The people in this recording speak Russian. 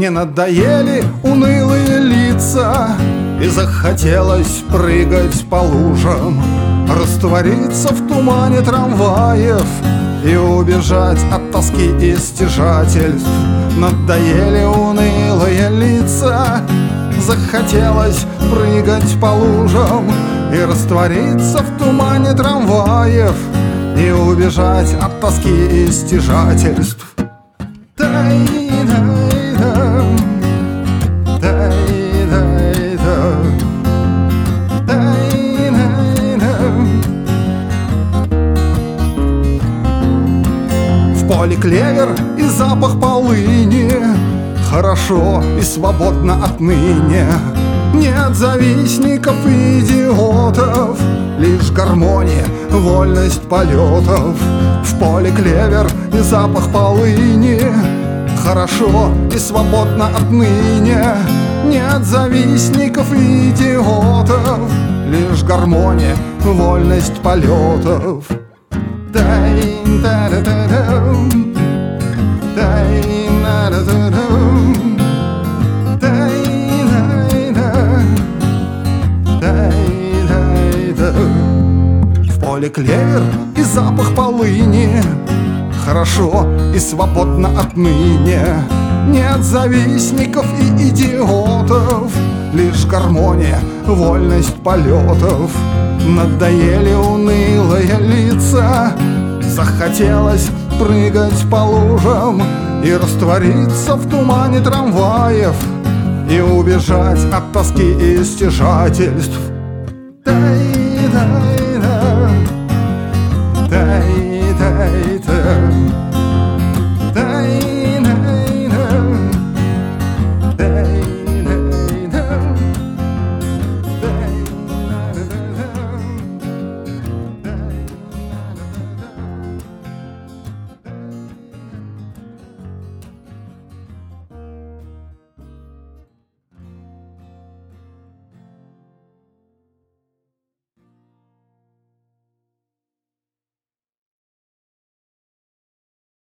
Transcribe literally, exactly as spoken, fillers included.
Мне надоели унылые лица, и захотелось прыгать по лужам, раствориться в тумане трамваев и убежать от тоски и стяжательств. Надоели унылые лица, захотелось прыгать по лужам и раствориться в тумане трамваев и убежать от тоски и стяжательств. В поле клевер и запах полыни, хорошо и свободно отныне. Нет завистников и идиотов, лишь гармония, вольность полетов. В поле клевер и запах полыни, хорошо и свободно отныне. Нет завистников и идиотов, лишь гармония, вольность полетов. В поле клевер и запах полыни, хорошо и свободно отныне. Нет завистников и идиотов, лишь гармония, вольность полетов. Надоели унылые лица, захотелось прыгать по лужам и раствориться в тумане трамваев и убежать от тоски и стяжательств. Дай-дай-да, дай-дай-да.